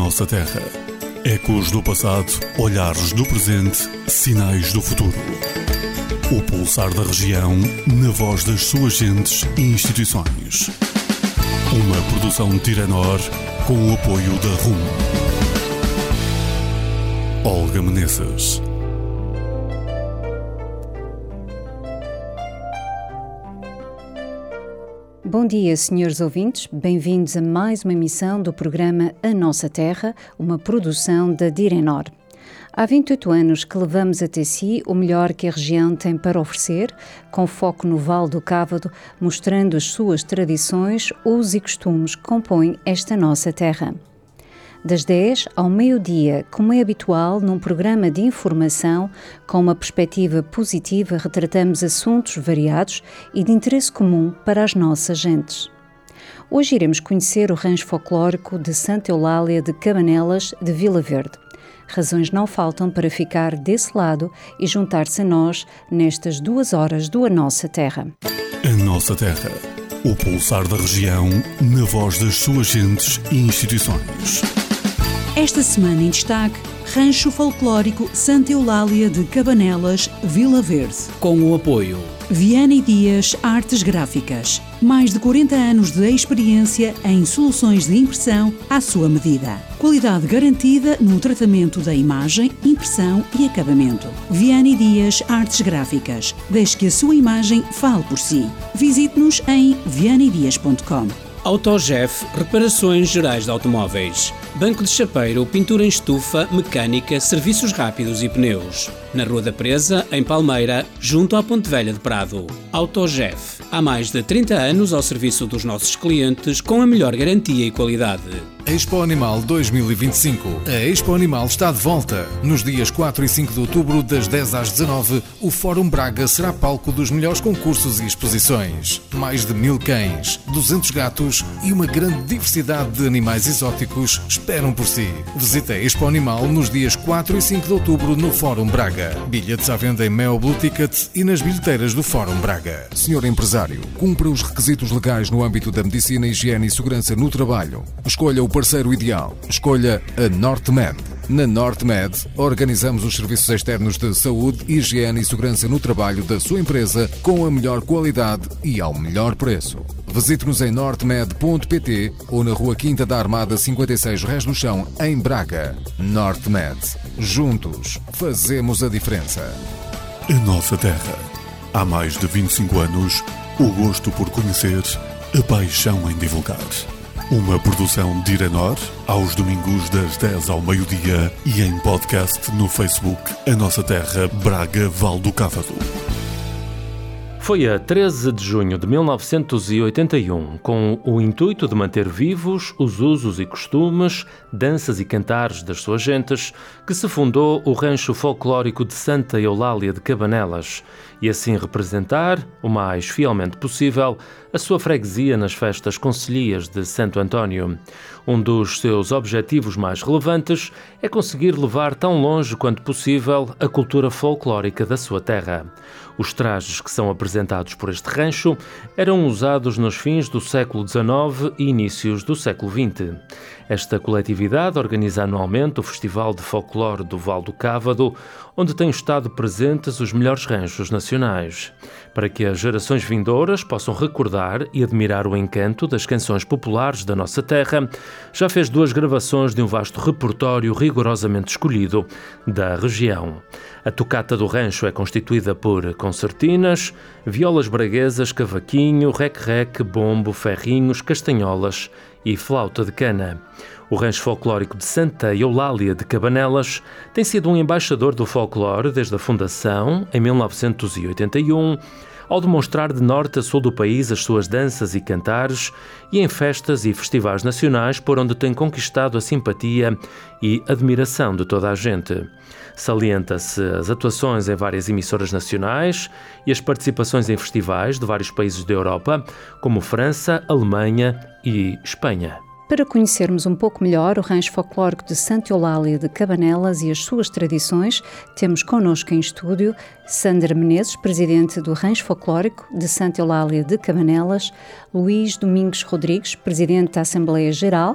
nossa terra. Ecos do passado, olhares do presente, sinais do futuro. O pulsar da região, na voz das suas gentes e instituições. Uma produção Tiranor, com o apoio da RUM. Olga Meneses. Bom dia, senhores ouvintes. Bem-vindos a mais uma emissão do programa A Nossa Terra, uma produção da Tiranor. Há 28 anos que levamos até si o melhor que a região tem para oferecer, com foco no Vale do Cávado, mostrando as suas tradições, usos e costumes que compõem esta nossa terra. Das 10 ao meio-dia, como é habitual num programa de informação, com uma perspectiva positiva, retratamos assuntos variados e de interesse comum para as nossas gentes. Hoje iremos conhecer o rancho folclórico de Santa Eulália de Cabanelas de Vila Verde. Razões não faltam para ficar desse lado e juntar-se a nós nestas 2 horas do A Nossa Terra. A Nossa Terra, o pulsar da região, na voz das suas gentes e instituições. Esta semana em destaque, Rancho Folclórico Santa Eulália de Cabanelas, Vila Verde. Com o apoio Viana Dias Artes Gráficas. Mais de 40 anos de experiência em soluções de impressão à sua medida. Qualidade garantida no tratamento da imagem, impressão e acabamento. Viana Dias Artes Gráficas. Deixe que a sua imagem fale por si. Visite-nos em vianadias.com. AutoGef, reparações gerais de automóveis. Banco de chapeiro, pintura em estufa, mecânica, serviços rápidos e pneus. Na Rua da Presa, em Palmeira, junto à Ponte Velha de Prado. AutoGef. Há mais de 30 anos ao serviço dos nossos clientes com a melhor garantia e qualidade. Expo Animal 2025. A Expo Animal está de volta. Nos dias 4 e 5 de outubro, das 10 às 19, o Fórum Braga será palco dos melhores concursos e exposições. Mais de 1000 cães, 200 gatos e uma grande diversidade de animais exóticos esperam por si. Visite a Expo Animal nos dias 4 e 5 de outubro no Fórum Braga. Bilhetes à venda em Mel Blue Ticket e nas bilheteiras do Fórum Braga. Senhor empresário, cumpra os requisitos legais no âmbito da medicina, higiene e segurança no trabalho. Escolha o parceiro ideal. Escolha a NorthMed. Na NorthMed, organizamos os serviços externos de saúde, higiene e segurança no trabalho da sua empresa com a melhor qualidade e ao melhor preço. Visite-nos em northmed.pt ou na Rua Quinta da Armada 56 Rés do Chão, em Braga. NorthMed. Juntos, fazemos a diferença. A nossa terra. Há mais de 25 anos, o gosto por conhecer, a paixão em divulgar. Uma produção de Tiranor, aos domingos das 10 ao meio-dia e em podcast no Facebook A Nossa Terra, Braga, Vale do Cávado. Foi a 13 de junho de 1981, com o intuito de manter vivos os usos e costumes, danças e cantares das suas gentes, que se fundou o Rancho Folclórico de Santa Eulália de Cabanelas e assim representar, o mais fielmente possível, a sua freguesia nas festas concelhias de Santo António. Um dos seus objetivos mais relevantes é conseguir levar tão longe quanto possível a cultura folclórica da sua terra. Os trajes que são apresentados por este rancho eram usados nos fins do século XIX e inícios do século XX. Esta coletividade organiza anualmente o Festival de Folclore do Vale do Cávado, onde têm estado presentes os melhores ranchos nacionais. Para que as gerações vindouras possam recordar e admirar o encanto das canções populares da nossa terra, já fez 2 gravações de um vasto repertório rigorosamente escolhido da região. A tocata do rancho é constituída por concertinas, violas braguesas, cavaquinho, rec-rec, bombo, ferrinhos, castanholas e flauta de cana. O Rancho Folclórico de Santa Eulália de Cabanelas tem sido um embaixador do folclore desde a fundação, em 1981, ao demonstrar de norte a sul do país as suas danças e cantares e em festas e festivais nacionais por onde tem conquistado a simpatia e admiração de toda a gente. Salienta-se as atuações em várias emissoras nacionais e as participações em festivais de vários países da Europa, como França, Alemanha e Espanha. Para conhecermos um pouco melhor o Rancho Folclórico de Santa Eulália de Cabanelas e as suas tradições, temos connosco em estúdio Sandra Menezes, presidente do Rancho Folclórico de Santa Eulália de Cabanelas, Luís Domingos Rodrigues, presidente da Assembleia Geral,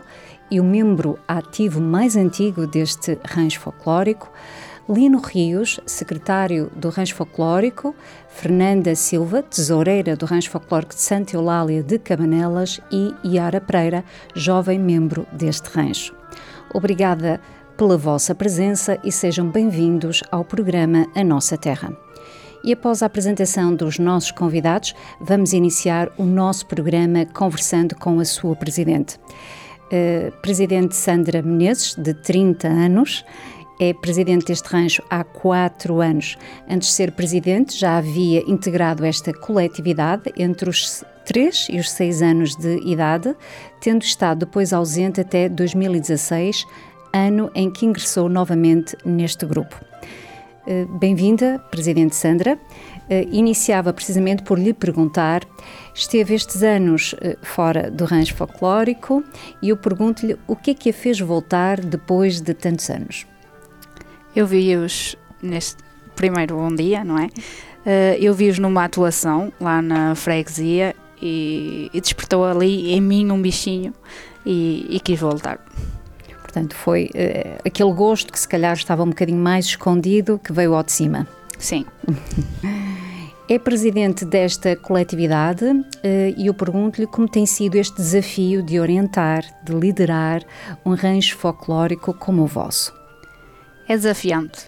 e o membro ativo mais antigo deste rancho folclórico, Lino Rios, secretário do rancho folclórico, Fernanda Silva, tesoureira do rancho folclórico de Santa Eulália de Cabanelas e Yara Pereira, jovem membro deste rancho. Obrigada pela vossa presença e sejam bem-vindos ao programa A Nossa Terra. E após a apresentação dos nossos convidados, vamos iniciar o nosso programa conversando com a sua presidente. Presidente Sandra Menezes, de 30 anos, é presidente deste rancho há 4 anos. Antes de ser presidente, já havia integrado esta coletividade entre os 3 e os 6 anos de idade, tendo estado depois ausente até 2016, ano em que ingressou novamente neste grupo. Bem-vinda, Presidente Sandra. Iniciava precisamente por lhe perguntar, esteve estes anos fora do rancho folclórico e eu pergunto-lhe o que é que a fez voltar depois de tantos anos? Eu vi-os neste primeiro bom dia, não é? Eu vi-os numa atuação lá na freguesia e despertou ali em mim um bichinho e quis voltar. Portanto, foi aquele gosto que se calhar estava um bocadinho mais escondido que veio ao de cima. Sim. É presidente desta coletividade e eu pergunto-lhe como tem sido este desafio de orientar, de liderar um rancho folclórico como o vosso. É desafiante.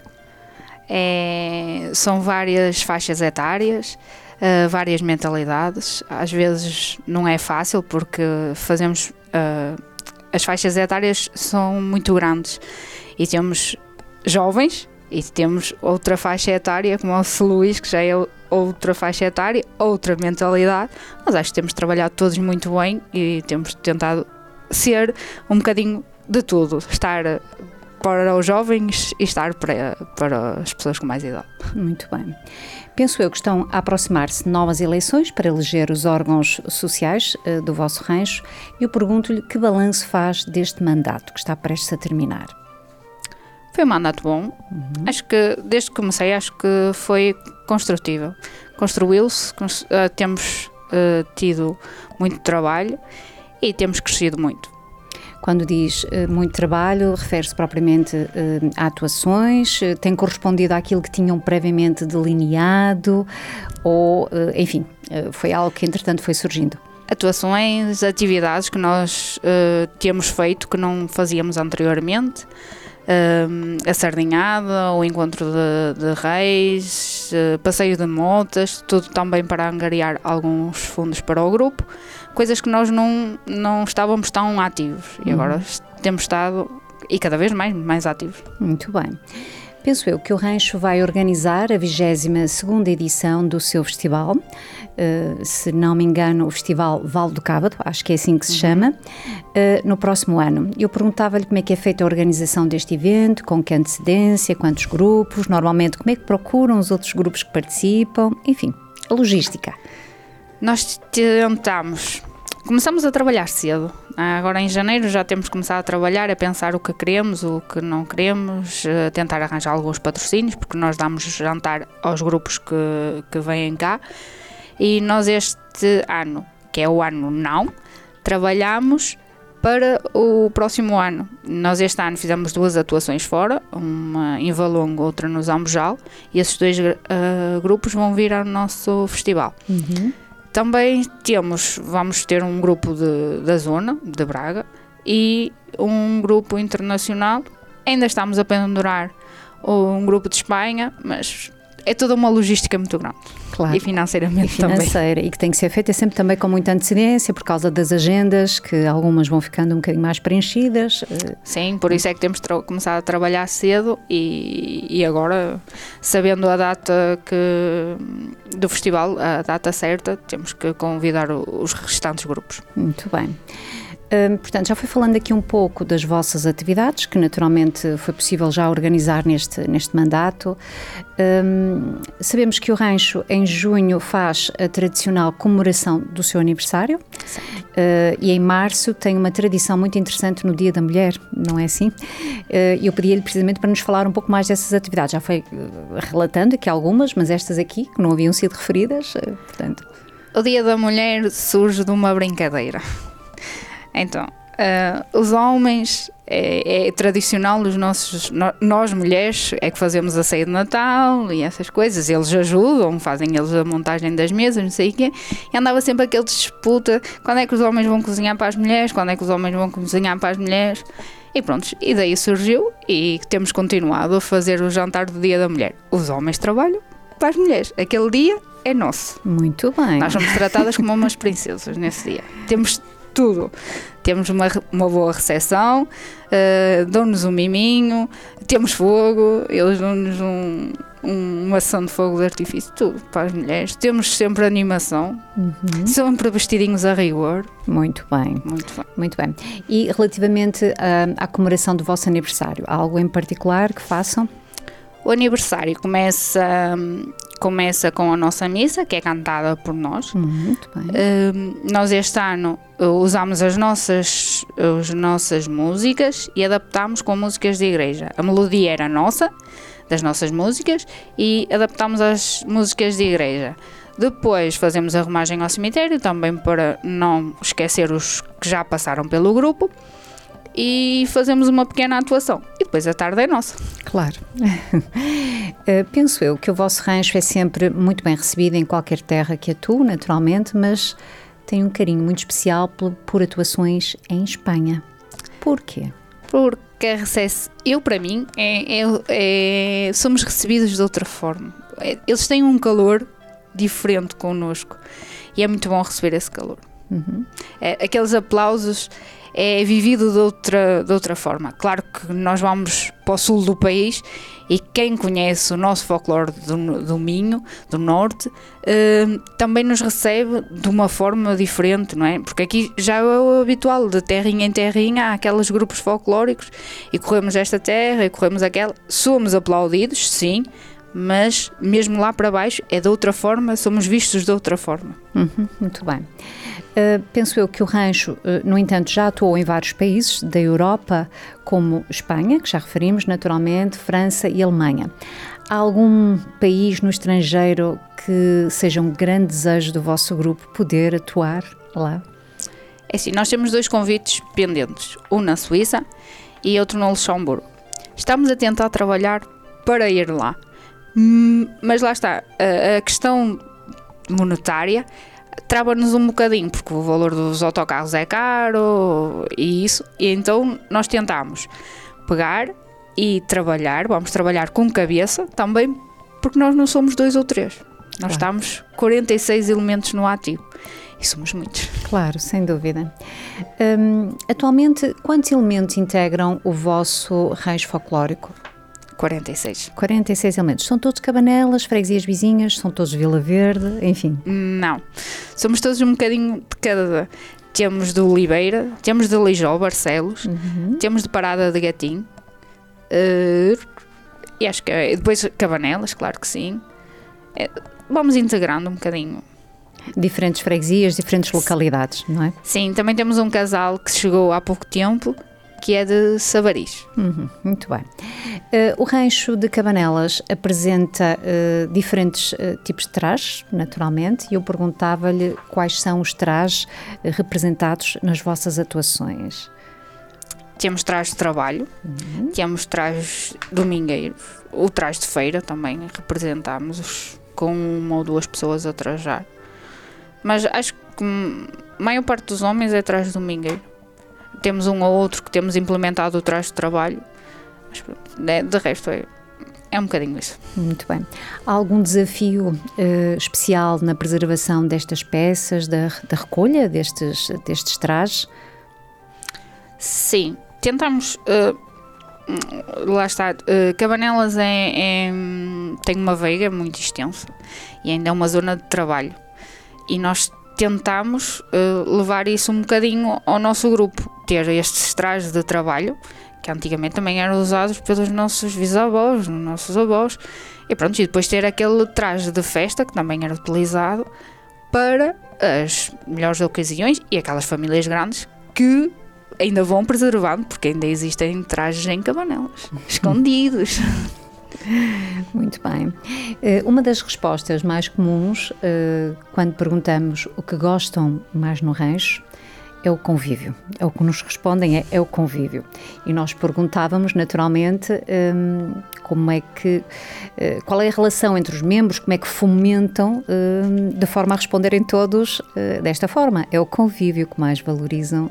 São várias faixas etárias, várias mentalidades. Às vezes não é fácil porque fazemos... As faixas etárias são muito grandes e temos jovens e temos outra faixa etária como o C. Luís, que já é outra faixa etária, outra mentalidade, mas acho que temos trabalhado todos muito bem e temos tentado ser um bocadinho de tudo, estar para os jovens e estar para as pessoas com mais idade. Muito bem. Penso eu que estão a aproximar-se novas eleições para eleger os órgãos sociais do vosso rancho e eu pergunto-lhe que balanço faz deste mandato que está prestes a terminar. Foi um mandato bom. Acho que desde que comecei acho que foi construtivo. Construiu-se, temos tido muito trabalho e temos crescido muito. Quando diz muito trabalho, refere-se propriamente a atuações, tem correspondido àquilo que tinham previamente delineado ou, enfim, foi algo que entretanto foi surgindo? Atuações, atividades que nós temos feito que não fazíamos anteriormente, a sardinhada, o encontro de reis, passeio de motas, tudo também para angariar alguns fundos para o grupo. Coisas que nós não estávamos tão ativos e agora temos estado e cada vez mais ativos. Muito bem. Penso eu que o rancho vai organizar a 22ª edição do seu festival, se não me engano o Festival Vale do Cábado, acho que é assim que se chama, no próximo ano. Eu perguntava-lhe como é que é feita a organização deste evento, com que antecedência, quantos grupos, normalmente como é que procuram os outros grupos que participam, enfim, a logística. Nós começamos a trabalhar cedo. Agora em janeiro já temos começado a trabalhar, a pensar o que queremos, o que não queremos, a tentar arranjar alguns patrocínios, porque nós damos jantar aos grupos que vêm cá. E nós este ano, que é o ano não, trabalhamos para o próximo ano. Nós este ano fizemos 2 atuações fora, uma em Valongo, outra no Zambojal, e esses 2 grupos vão vir ao nosso festival. Também vamos ter um grupo da zona, de Braga, e um grupo internacional. Ainda estamos a pendurar um grupo de Espanha, mas é toda uma logística muito grande. Claro. E financeiramente também. E que tem que ser feita sempre também com muita antecedência, por causa das agendas, que algumas vão ficando um bocadinho mais preenchidas. Sim, por isso é que temos começado a trabalhar cedo e agora, sabendo a data do festival, a data certa, temos que convidar os restantes grupos. Muito bem. Portanto, já foi falando aqui um pouco das vossas atividades, que naturalmente foi possível já organizar neste mandato. Sabemos que o rancho em junho faz a tradicional comemoração do seu aniversário e em março tem uma tradição muito interessante no Dia da Mulher, não é assim? Eu pedi-lhe precisamente para nos falar um pouco mais dessas atividades. Já foi relatando aqui algumas, mas estas aqui, que não haviam sido referidas, portanto... O Dia da Mulher surge de uma brincadeira. Então, Os homens, é tradicional, nós mulheres é que fazemos a ceia de Natal e essas coisas, eles ajudam, fazem eles a montagem das mesas, não sei o quê, e andava sempre aquele disputa, quando é que os homens vão cozinhar para as mulheres, quando é que os homens vão cozinhar para as mulheres, e pronto, e daí surgiu, e temos continuado a fazer o jantar do Dia da Mulher. Os homens trabalham para as mulheres, aquele dia é nosso. Muito bem. Nós somos tratadas como umas princesas nesse dia. Temos tudo. Temos uma boa recepção, dão-nos um miminho, temos fogo, eles dão-nos uma ação de fogo de artifício, tudo para as mulheres. Temos sempre animação, sempre vestidinhos a rigor. Muito bem. Muito bem. Muito bem. E relativamente à comemoração do vosso aniversário, há algo em particular que façam? O aniversário começa com a nossa missa, que é cantada por nós. Muito bem. Nós este ano usámos as nossas músicas e adaptámos com músicas de igreja. A melodia era nossa, das nossas músicas, e adaptámos às músicas de igreja. Depois fazemos a romagem ao cemitério, também para não esquecer os que já passaram pelo grupo. E fazemos uma pequena atuação. E depois a tarde é nossa. Claro. Penso eu que o vosso rancho é sempre muito bem recebido em qualquer terra que atue, naturalmente, mas tem um carinho muito especial por atuações em Espanha. Porquê? Porque para mim, somos recebidos de outra forma. Eles têm um calor diferente connosco e é muito bom receber esse calor. Aqueles aplausos é vivido de outra forma. Claro que nós vamos para o sul do país e quem conhece o nosso folclore do Minho, do Norte, também nos recebe de uma forma diferente, não é? Porque aqui já é o habitual, de terrinha em terrinha, há aqueles grupos folclóricos e corremos esta terra e corremos aquela. Somos aplaudidos, sim, mas mesmo lá para baixo é de outra forma, somos vistos de outra forma. Muito bem. Penso eu que o rancho, no entanto, já atuou em vários países da Europa, como Espanha, que já referimos, naturalmente, França e Alemanha. Há algum país no estrangeiro que seja um grande desejo do vosso grupo poder atuar lá? É assim, nós temos 2 convites pendentes, um na Suíça e outro no Luxemburgo. Estamos a tentar trabalhar para ir lá, mas lá está, a questão monetária trava-nos um bocadinho, porque o valor dos autocarros é caro e então nós tentamos pegar e trabalhar, vamos trabalhar com cabeça também, porque nós não somos 2 ou 3, nós estamos 46 elementos no ativo e somos muitos. Claro, sem dúvida. Atualmente, quantos elementos integram o vosso rancho folclórico? 46. 46 elementos. São todos Cabanelas, freguesias vizinhas, são todos Vila Verde, enfim? Não. Somos todos um bocadinho de cada. Temos de Oliveira, temos de Lijó, Barcelos, temos de Parada de Gatim, e acho que depois Cabanelas, claro que sim. Vamos integrando um bocadinho. Diferentes freguesias, diferentes localidades, não é? Sim, também temos um casal que chegou há pouco tempo, que é de Sabaris. Muito bem. O rancho de Cabanelas apresenta diferentes tipos de trajes, naturalmente, e eu perguntava-lhe quais são os trajes representados nas vossas atuações. Temos trajes de trabalho, temos trajes domingueiros, o traje de feira também representamos com 1 ou 2 pessoas a trajar. Mas acho que a maior parte dos homens é traje domingueiro. Temos um ou outro que temos implementado o traje de trabalho, mas de resto é um bocadinho isso. Muito bem. Há algum desafio especial na preservação destas peças, da recolha destes trajes? Sim, tentamos, lá está, Cabanelas tem uma veiga muito extensa e ainda é uma zona de trabalho e nós tentamos levar isso um bocadinho ao nosso grupo, ter estes trajes de trabalho, que antigamente também eram usados pelos nossos bisavós, nossos avós, e pronto, e depois ter aquele traje de festa, que também era utilizado para as melhores ocasiões, e aquelas famílias grandes que ainda vão preservando, porque ainda existem trajes em Cabanelas, escondidos. Muito bem. Uma das respostas mais comuns quando perguntamos o que gostam mais no rancho é o convívio. É o que nos respondem, é o convívio. E nós perguntávamos, naturalmente, qual é a relação entre os membros, como é que fomentam, de forma a responderem todos desta forma. É o convívio que mais valorizam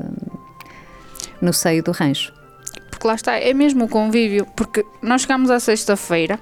no seio do rancho. Porque lá está, é mesmo o convívio, porque nós chegamos à sexta-feira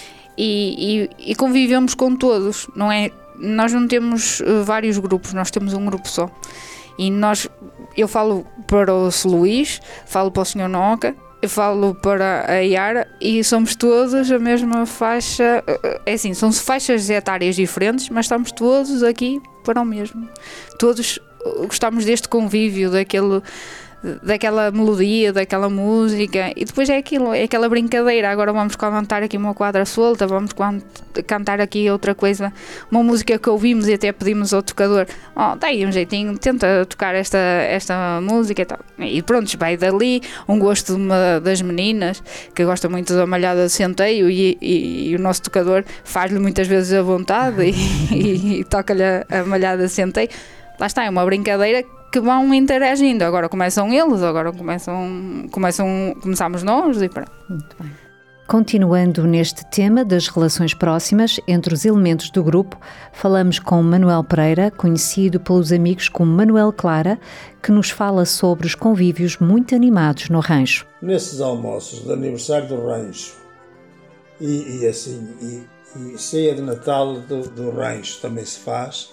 e convivemos com todos, não é? Nós não temos vários grupos, nós temos um grupo só. E eu falo para o Sr. Luís, falo para o Sr. Noca, eu falo para a Yara e somos todos a mesma faixa. É assim, são faixas etárias diferentes, mas estamos todos aqui para o mesmo. Todos gostamos deste convívio, daquela melodia, daquela música, e depois é aquilo, é aquela brincadeira. Agora vamos cantar aqui uma quadra solta, vamos cantar aqui outra coisa, uma música que ouvimos e até pedimos ao tocador, dá aí um jeitinho, tenta tocar esta música e tal. E pronto, vai dali um gosto de uma das meninas que gosta muito da malhada de centeio e o nosso tocador faz-lhe muitas vezes a vontade e toca-lhe a malhada de centeio. Lá está, é uma brincadeira que vão interagindo. Agora começam eles, agora começamos nós e pronto. Muito bem. Continuando neste tema das relações próximas entre os elementos do grupo, falamos com Manuel Pereira, conhecido pelos amigos como Manuel Clara, que nos fala sobre os convívios muito animados no rancho. Nesses almoços de aniversário do rancho e ceia de Natal do rancho também se faz,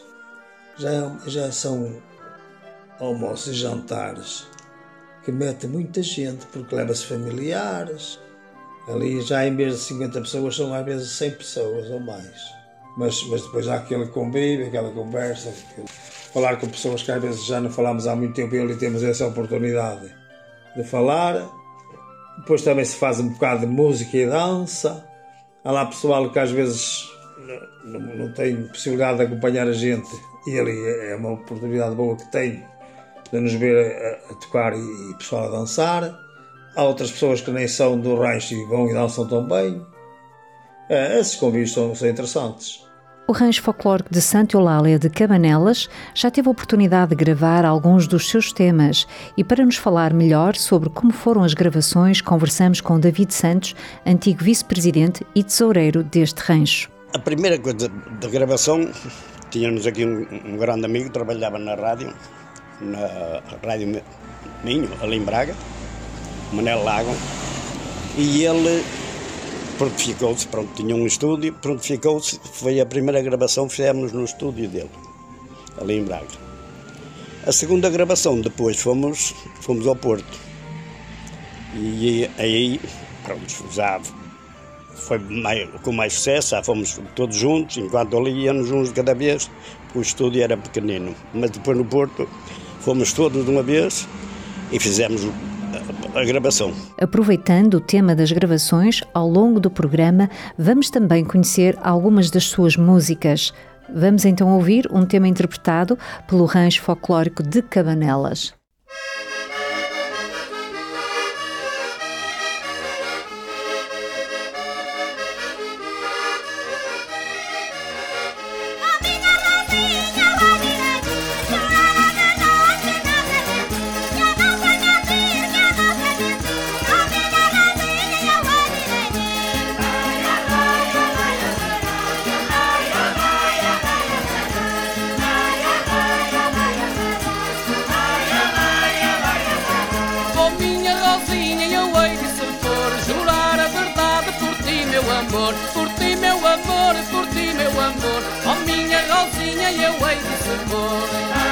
já são almoços e jantares que metem muita gente, porque leva-se familiares. Ali já em vez de 50 pessoas são às vezes 100 pessoas ou mais. Mas depois há aquele convívio, aquela conversa, falar com pessoas que às vezes já não falamos há muito tempo e ali temos essa oportunidade de falar. Depois também se faz um bocado de música e dança. Há lá pessoal que às vezes não tem possibilidade de acompanhar a gente e ali é uma oportunidade boa que tem de nos ver a tocar e pessoal a dançar. Há outras pessoas que nem são do rancho e vão e dançam também. Esses convívios são interessantes. O Rancho Folclórico de Santa Eulália de Cabanelas já teve a oportunidade de gravar alguns dos seus temas e para nos falar melhor sobre como foram as gravações, conversamos com David Santos, antigo vice-presidente e tesoureiro deste rancho. A primeira coisa da gravação, tínhamos aqui um grande amigo que trabalhava na Rádio Minho, ali em Braga, Manel Lago, e ele prontificou-se, tinha um estúdio, prontificou-se, foi a primeira gravação que fizemos no estúdio dele, ali em Braga. A segunda gravação, depois fomos ao Porto, e aí, já foi com mais sucesso, já fomos todos juntos, enquanto ali íamos uns de cada vez, o estúdio era pequenino, mas depois no Porto fomos todos de uma vez e fizemos a gravação. Aproveitando o tema das gravações, ao longo do programa vamos também conhecer algumas das suas músicas. Vamos então ouvir um tema interpretado pelo Rancho Folclórico de Cabanelas. Oh minha Rosinha, eu hei de supor.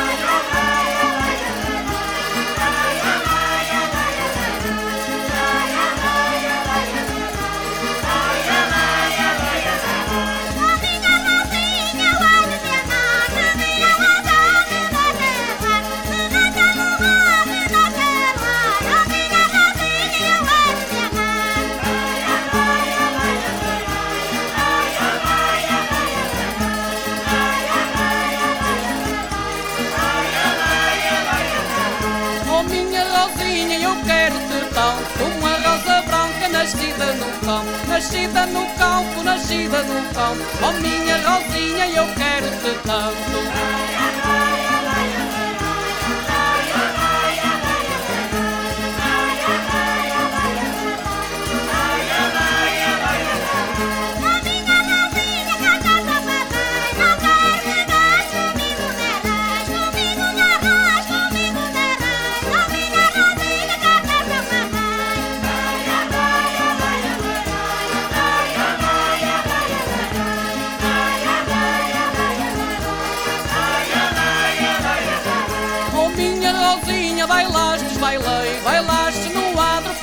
Nascida no campo, nascida no campo, oh minha Rosinha, eu quero-te tanto.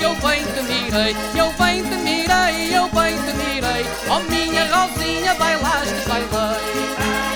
eu bem te mirei, eu bem te mirei, eu bem te mirei. Oh minha Rosinha, bailaste, bailei.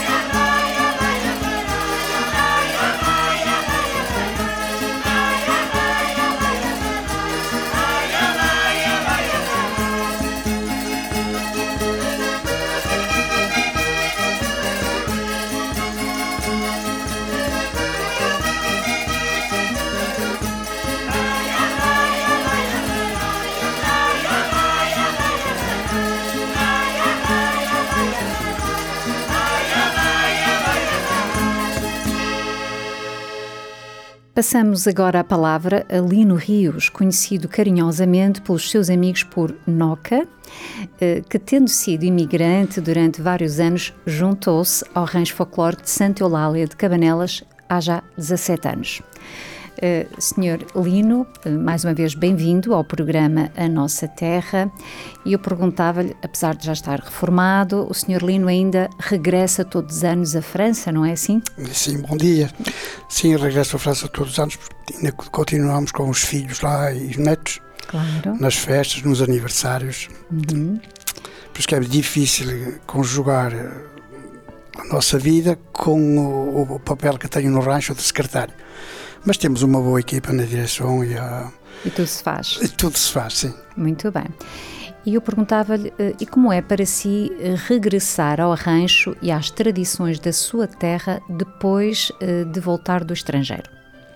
Passamos agora a palavra a Lino Rios, conhecido carinhosamente pelos seus amigos por Noca, que, tendo sido imigrante durante vários anos, juntou-se ao rancho folclórico de Santa Eulália de Cabanelas há já 17 anos. Senhor Lino, mais uma vez bem-vindo ao programa A Nossa Terra, e eu perguntava-lhe, apesar de já estar reformado, o Senhor Lino ainda regressa todos os anos à França, não é assim? Sim, bom dia. Sim, regresso à França todos os anos, porque ainda continuamos com os filhos lá e os netos, claro, nas festas, nos aniversários. Por isso que é difícil conjugar a nossa vida com o papel que tenho no rancho de secretário. Mas temos uma boa equipa na direção e tudo se faz. E tudo se faz, sim. Muito bem. E eu perguntava-lhe, e como é para si regressar ao rancho e às tradições da sua terra depois de voltar do estrangeiro?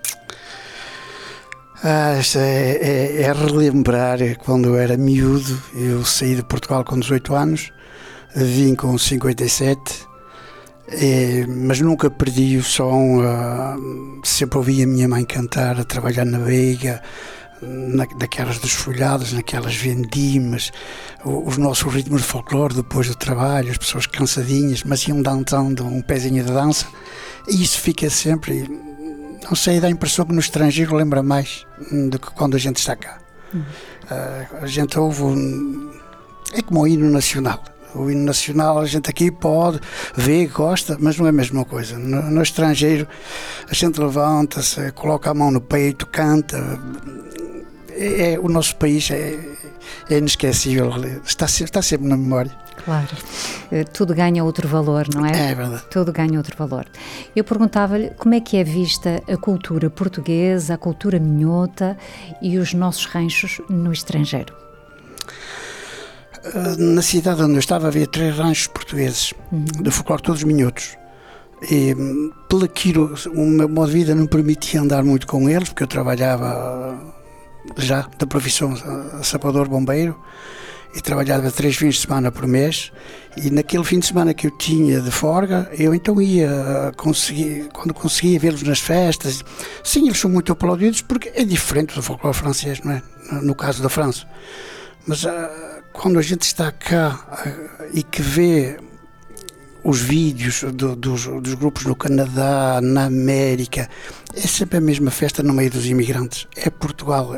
É relembrar quando eu era miúdo. Eu saí de Portugal com 18 anos, vim com 57. Mas nunca perdi o som, sempre ouvi a minha mãe cantar, a trabalhar na veiga, naquelas desfolhadas, naquelas vendimas, os nossos ritmos de folclore depois do trabalho, as pessoas cansadinhas, mas iam dançando um pezinho de dança, e isso fica sempre, não sei, dá a impressão que no estrangeiro lembra mais do que quando a gente está cá. A gente ouve, é como o hino nacional. O hino nacional a gente aqui pode ver, gosta, mas não é a mesma coisa. No estrangeiro a gente levanta-se, coloca a mão no peito, canta. O nosso país é inesquecível, está sempre na memória. Claro, tudo ganha outro valor, não é? É verdade. Tudo ganha outro valor. Eu perguntava-lhe como é que é vista a cultura portuguesa, a cultura minhota e os nossos ranchos no estrangeiro. Na cidade onde eu estava havia 3 ranchos portugueses, de folclore, todos minhotos. E pelo aquilo, o meu modo de vida não permitia andar muito com eles, porque eu trabalhava já da profissão sapador bombeiro e trabalhava 3 fins de semana por mês, e naquele fim de semana que eu tinha de folga, eu então ia quando conseguia vê-los nas festas. Sim, eles são muito aplaudidos porque é diferente do folclore francês, não é? No caso da França. Mas quando a gente está cá e que vê os vídeos dos grupos no Canadá, na América, é sempre a mesma festa no meio dos imigrantes. É Portugal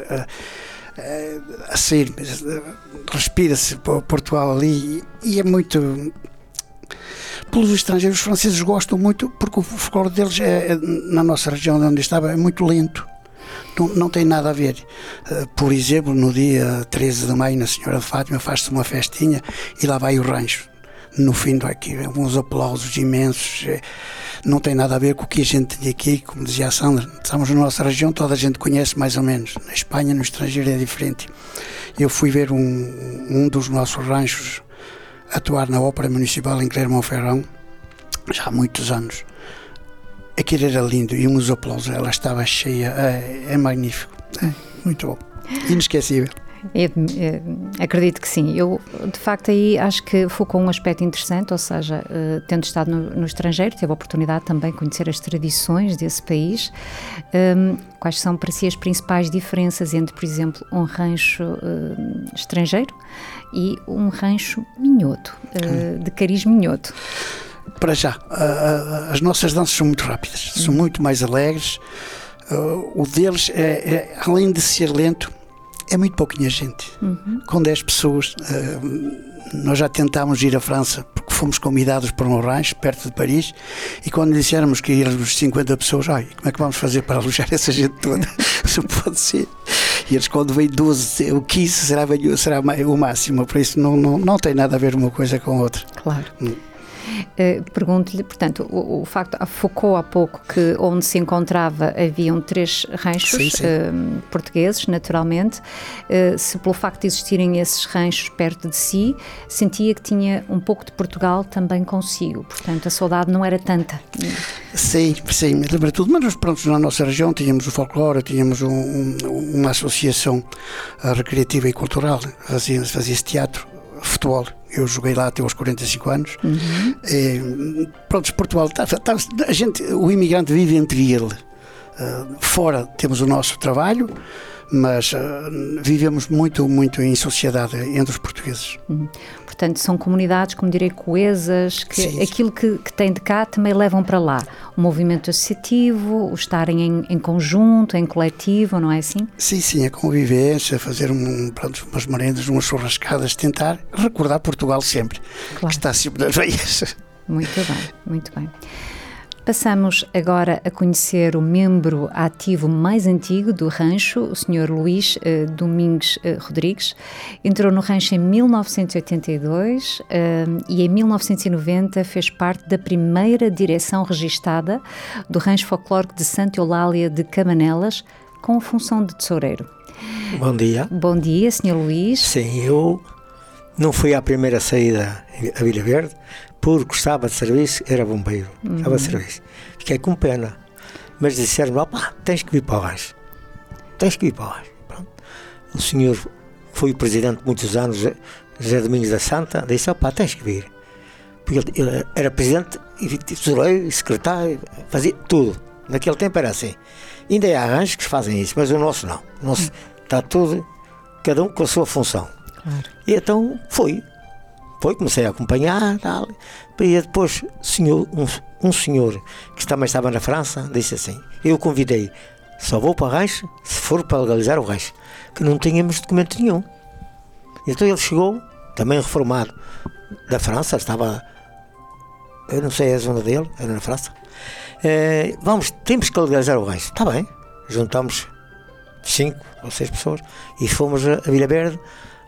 a sair, respira-se Portugal ali, e é muito... Pelos estrangeiros, os franceses gostam muito, porque o folclore deles, na nossa região onde eu estava, é muito lento. Não tem nada a ver. Por exemplo, no dia 13 de maio, na Senhora de Fátima, faz-se uma festinha e lá vai o rancho. No fim do aqui, uns aplausos imensos. Não tem nada a ver com o que a gente tem aqui, como dizia a Sandra. Estamos na nossa região, toda a gente conhece mais ou menos. Na Espanha, no estrangeiro, é diferente. Eu fui ver um dos nossos ranchos atuar na Ópera Municipal em Clermont-Ferrand, já há muitos anos. Aquilo era lindo, e uns aplausos, ela estava cheia, é magnífico, muito bom, inesquecível. Acredito que sim. Eu, de facto, aí acho que focou um aspecto interessante, ou seja, tendo estado no estrangeiro, teve a oportunidade também de conhecer as tradições desse país. Quais são para si as principais diferenças entre, por exemplo, um rancho estrangeiro e um rancho minhoto, de cariz minhoto? Para já, as nossas danças são muito rápidas, são muito mais alegres. O deles, além de ser lento, é muito pouquinha gente. Com 10 pessoas. Nós já tentámos ir à França, porque fomos convidados para um rancho perto de Paris, e quando dissemos que íamos 50 pessoas, como é que vamos fazer para alojar essa gente toda? Isso pode ser. E eles, quando vêm 12 ou 15, será o máximo. Por isso não tem nada a ver uma coisa com a outra. Claro. Pergunto-lhe, portanto, o facto, focou há pouco que onde se encontrava haviam 3 ranchos portugueses, naturalmente. Se pelo facto de existirem esses ranchos perto de si, sentia que tinha um pouco de Portugal também consigo, portanto a saudade não era tanta. Sim, me lembro tudo, mas pronto, na nossa região tínhamos o folclore, tínhamos uma associação recreativa e cultural, fazia-se teatro, futebol. Eu joguei lá até aos 45 anos. Pronto, Portugal, o imigrante vive entre ele. Fora temos o nosso trabalho, mas vivemos muito em sociedade entre os portugueses. Portanto, são comunidades, como direi, coesas, que sim, aquilo que têm de cá também levam para lá. O movimento associativo, o estarem em conjunto, em coletivo, não é assim? Sim, a convivência, fazer umas merendas, umas churrascadas, tentar recordar Portugal sempre, claro, que está sempre nas veias. Muito bem. Passamos agora a conhecer o membro ativo mais antigo do rancho, o Sr. Luís Domingues Rodrigues. Entrou no rancho em 1982 e em 1990 fez parte da primeira direção registada do rancho folclórico de Santa Eulália de Cabanelas, com a função de tesoureiro. Bom dia. Bom dia, Sr. Luís. Sim, eu não fui à primeira saída a Vila Verde, porque estava de serviço, era bombeiro, estava de serviço. Fiquei com pena, mas disseram-me, tens que vir para o rancho. Pronto. O senhor foi o presidente de muitos anos, José Domingos da Santa, disse, tens que vir. Porque ele era presidente, e tesoureiro, e secretário, fazia tudo. Naquele tempo era assim. Ainda há ranchos que fazem isso, mas o nosso não. O nosso está tudo, cada um com a sua função. Claro. E então comecei a acompanhar, tal, e depois um senhor que também estava na França disse assim, eu convidei, só vou para o rancho se for para legalizar o rancho, que não tínhamos documento nenhum. Então ele chegou, também reformado da França, eu não sei a zona dele, era na França, temos que legalizar o rancho. Está bem, juntamos 5 ou 6 pessoas e fomos a Vila Verde.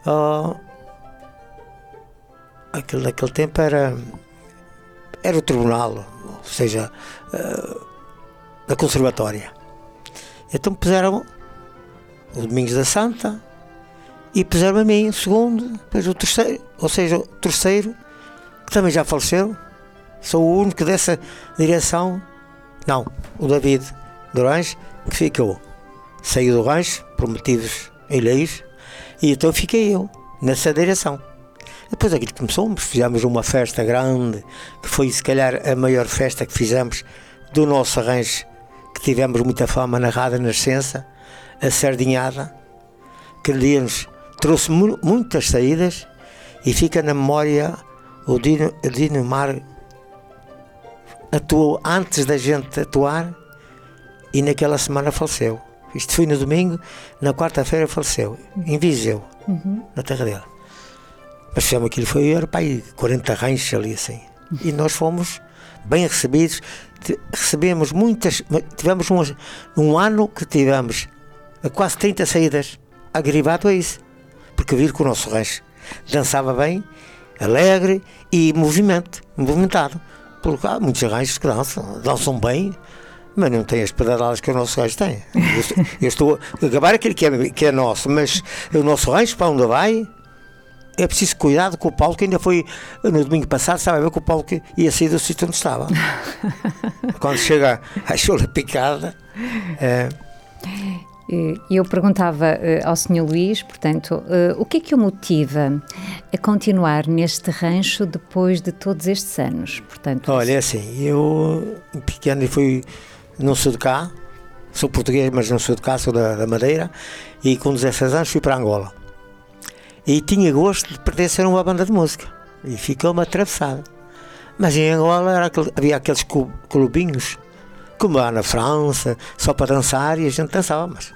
Naquele tempo era o tribunal, ou seja, da conservatória. Então puseram o Domingos da Santa e puseram a mim o segundo, depois o terceiro, ou seja, o terceiro, que também já faleceu. Sou o único dessa direção. Não, o David do rancho, que ficou. Saiu do rancho por motivos alheios e então fiquei eu nessa direção. Depois aquilo começou, fizemos uma festa grande, que foi se calhar a maior festa que fizemos do nosso rancho, que tivemos muita fama na Rádio Nascença, a Sardinhada, que nos trouxe muitas saídas e fica na memória o Dino Mar atuou antes da gente atuar e naquela semana faleceu. Isto foi no domingo, na quarta-feira faleceu, em Viseu, na terra dele. Mas fizemos aquilo, era para aí 40 ranchos ali assim. E nós fomos bem recebidos, recebemos tivemos um ano que tivemos quase 30 saídas, agrivado a isso, porque viram que o nosso rancho dançava bem, alegre e movimentado. Porque há muitos ranchos que dançam bem, mas não tem as pedaladas que o nosso rancho tem. Eu estou a acabar aquilo que é nosso, mas o nosso rancho, para onde vai, é preciso cuidado com o Paulo, que ainda foi no domingo passado, estava a ver que o Paulo que ia sair do sítio onde estava. Quando chega a chola picada. Eu perguntava ao Sr. Luís, portanto, o que é que o motiva a continuar neste rancho depois de todos estes anos? Portanto, olha, é assim, eu pequeno não sou de cá, sou português, mas não sou de cá, sou da Madeira, e com 16 anos fui para Angola. E tinha gosto de pertencer a uma banda de música. E ficou-me atravessado. Mas em Angola havia aqueles clubinhos, como lá na França, só para dançar, e a gente dançava. Mas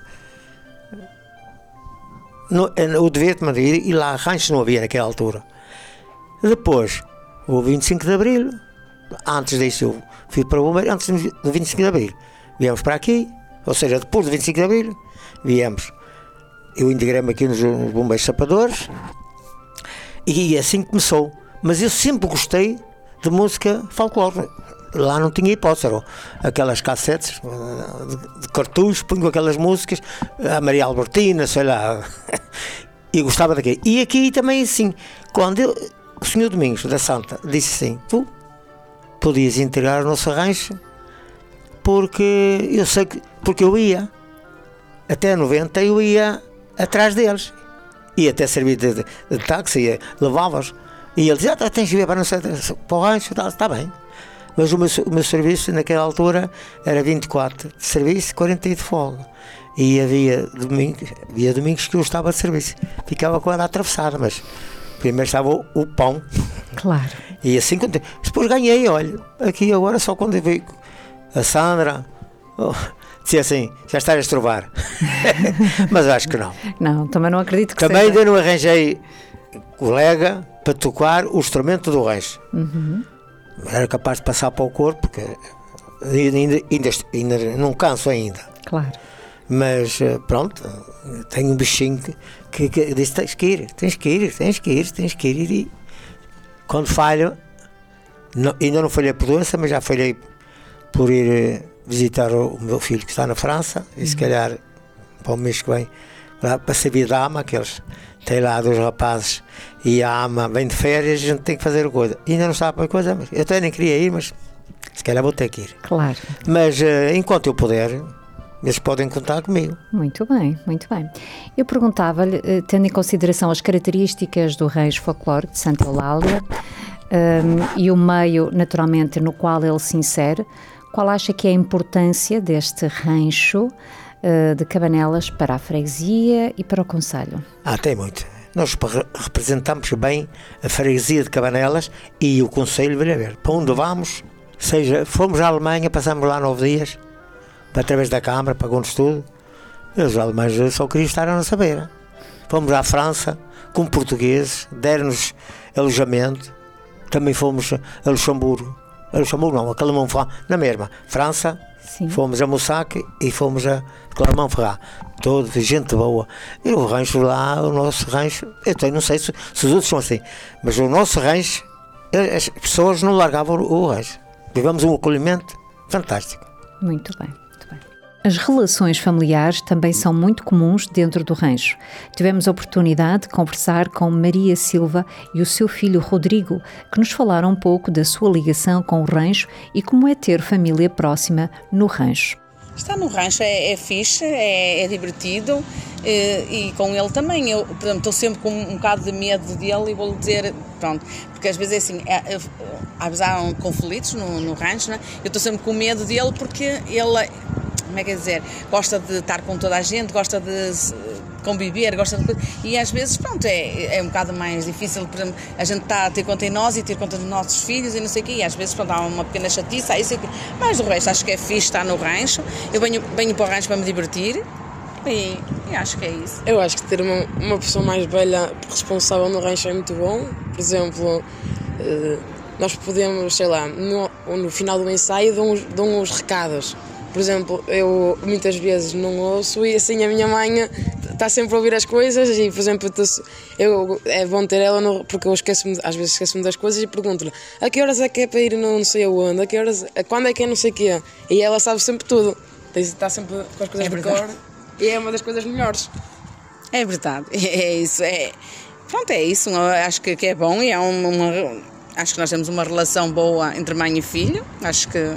o dever de Madrid, e lá ranchos não havia naquela altura. Depois, o 25 de Abril, antes disso eu fui para o bombeiro, antes do 25 de Abril. Viemos para aqui, ou seja, depois do 25 de Abril, viemos eu integrei-me aqui nos Bombeiros Sapadores e assim começou. Mas eu sempre gostei de música folclore. Lá não tinha hipótese, eram aquelas cassetes de cartuchos, punho aquelas músicas, a Maria Albertina, sei lá, e gostava daquilo. E aqui também assim, quando o Senhor Domingos da Santa disse assim, tu podias integrar o nosso rancho, porque eu sei que, porque eu ia, até 90 eu ia atrás deles, ia até servir de táxi, levava-os, e ele dizia, tens que ir para o rancho, está bem. Mas o meu serviço naquela altura era 24 de serviço, 40 de folga. E havia domingos que eu estava de serviço. Ficava com ela atravessada, mas primeiro estava o pão. Claro. E assim, depois ganhei, olha, aqui agora só quando eu vi a Sandra, dizia assim, já estás a estrovar. Mas acho que não. Não, também não acredito que também seja. ainda não arranjei colega para tocar o instrumento do rancho. Era capaz de passar para o corpo, porque ainda não canso ainda. Claro. Mas pronto, tenho um bichinho que disse, tens que ir. E quando falho, ainda não falhei por doença, mas já falhei por ir visitar o meu filho que está na França, e se calhar para o mês que vem, lá para saber da AMA, que eles têm lá 2 rapazes e a AMA vem de férias, a gente tem que fazer coisa. E ainda não sabe para coisa, mas eu até nem queria ir, mas se calhar vou ter que ir. Claro. Mas enquanto eu puder, eles podem contar comigo. Muito bem, muito bem. Eu perguntava-lhe, tendo em consideração as características do rancho folclórico de Santa Eulália e o meio, naturalmente, no qual ele se insere, qual acha que é a importância deste rancho de Cabanelas para a freguesia e para o concelho? Tem muito. Nós representamos bem a freguesia de Cabanelas e o concelho de Vilha Verde. Para onde vamos, seja, fomos à Alemanha, passamos lá 9 dias, através da Câmara, pagou-nos tudo. E os alemães só queriam estar a nossa beira. Fomos à França, com portugueses, deram-nos alojamento. Também fomos a Luxemburgo. A Luxemburgo não, a Clermont-Ferrand, na mesma. França, sim. Fomos a Moussac e fomos a Clermont-Ferrand. Todo gente boa. E o rancho lá, o nosso rancho, não sei se os outros são assim, mas o nosso rancho, as pessoas não largavam o rancho. Tivemos um acolhimento fantástico. Muito bem. As relações familiares também são muito comuns dentro do rancho. Tivemos a oportunidade de conversar com Maria Silva e o seu filho Rodrigo, que nos falaram um pouco da sua ligação com o rancho e como é ter família próxima no rancho. Estar no rancho é fixe, é divertido e com ele também. Eu, por exemplo, estou sempre com um bocado de medo dele e vou-lhe dizer, pronto, porque às vezes é assim, às vezes há conflitos no rancho, né? Eu estou sempre com medo dele porque ele, como é que é dizer, gosta de estar com toda a gente, gosta de conviver, gosta de coisa, e às vezes, pronto, é um bocado mais difícil, por exemplo, a gente está a ter conta em nós e ter conta dos nossos filhos e não sei o quê, e às vezes, pronto, há uma pequena chatice, isso aqui, mas o resto acho que é fixe estar no rancho. Eu venho para o rancho para me divertir e acho que é isso. Eu acho que ter uma pessoa mais velha responsável no rancho é muito bom. Por exemplo, nós podemos, sei lá, no final do ensaio dão uns recados. Por exemplo, eu muitas vezes não ouço e assim a minha mãe está sempre a ouvir as coisas e, por exemplo, é bom ter ela, porque eu às vezes esqueço-me das coisas e pergunto-lhe a que horas é que é para ir não sei aonde, quando é que é não sei o quê, e ela sabe sempre tudo, está sempre com as coisas de cor e é uma das coisas melhores. É verdade, é isso, pronto, é isso, acho que é bom e acho que nós temos uma relação boa entre mãe e filho, acho que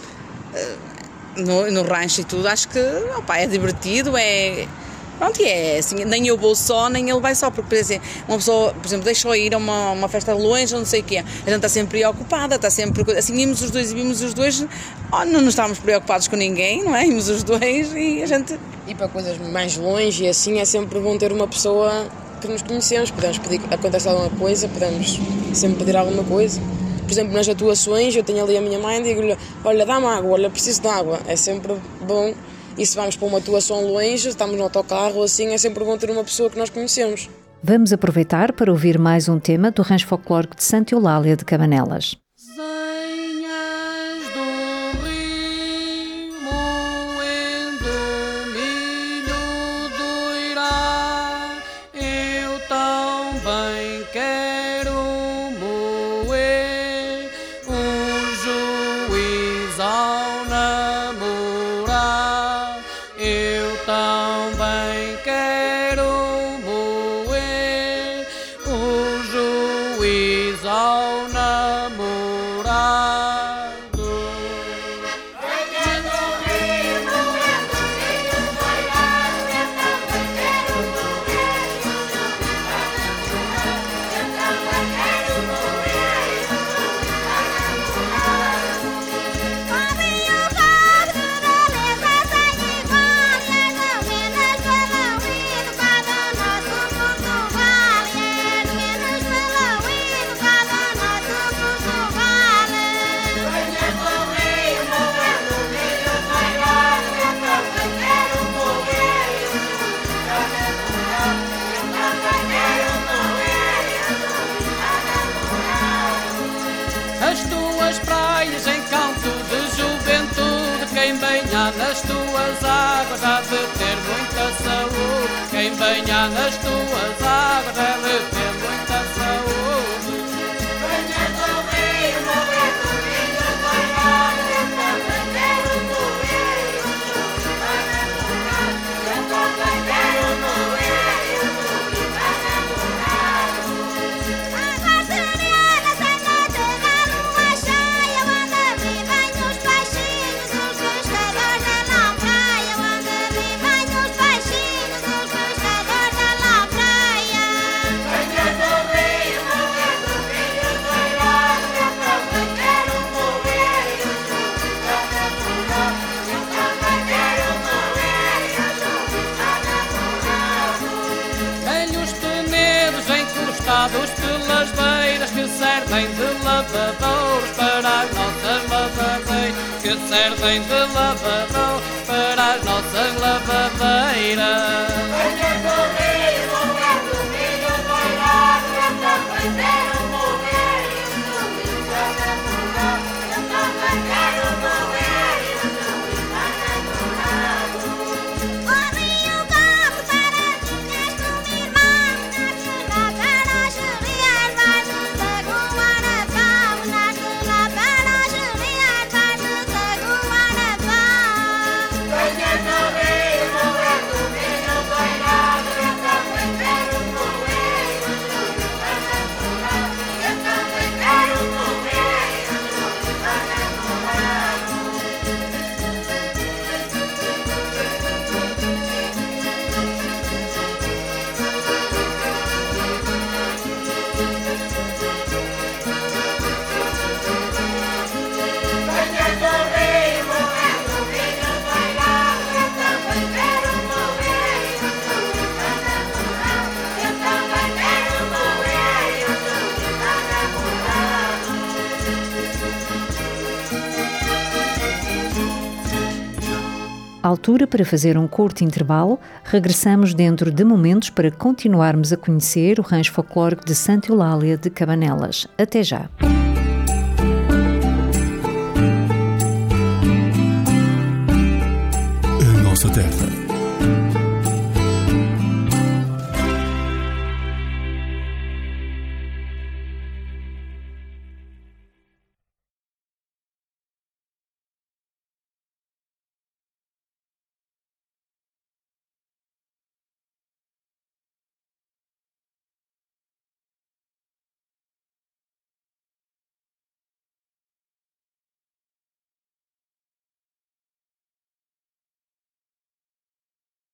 no rancho e tudo, acho que é divertido, pronto, e é assim, nem eu vou só, nem ele vai só, porque por exemplo, uma pessoa, por exemplo, deixou ir a uma festa longe, não sei o quê, a gente está sempre preocupada, está sempre, assim, vimos os dois, não nos estávamos preocupados com ninguém, não é? Vimos os dois e a gente... E para coisas mais longe e assim, é sempre bom ter uma pessoa que nos conhecemos, podemos pedir, acontece alguma coisa, podemos sempre pedir alguma coisa. Por exemplo, nas atuações, eu tenho ali a minha mãe e digo-lhe, olha, dá-me água, olha, preciso de água. É sempre bom. E se vamos para uma atuação longe, estamos no autocarro, assim, é sempre bom ter uma pessoa que nós conhecemos. Vamos aproveitar para ouvir mais um tema do rancho folclórico de Santa Eulália de Cabanelas. Moendo milho do Irá. Luís ao namorado. Quem banha nas tuas águas há de ter muita saúde. Quem banha nas tuas águas há de ter muita saúde. Banha do rio, morrer do vinho, banhar, também quero morrer. Eu também quero morrer. Águas serenas em noite raro achai, onde vivem os peixinhos, os pescadores da lampreia, onde vivem os peixinhos, os pescadores da lampreia. Banha do rio, morrer do vinho, banhar, eu também quero morrer. Eu também quero morrer. Velhos penedos encostados pelas beiras que servem de lavadouros para as nossas lavadeiras, que servem de lavador para as nossas lavadeiras. Banha do rio, morrer do vinho, banhar, eu também quero morrer. Eu também quero morrer. O rio corre para minhas com minha irmã, nasce lá para as cheias, vai-se da Guanabara, nasce lá para as cheias, vai-se da Guanabara. Banha do rio, morrer do vinho, banhar, eu também quero morrer. Eu também quero morrer. Banha do rio, morrer do vinho, banhar, eu também quero morrer. Eu também quero morrer. Altura para fazer um curto intervalo. Regressamos dentro de momentos para continuarmos a conhecer o rancho folclórico de Santa Eulália de Cabanelas. Até já! A nossa terra.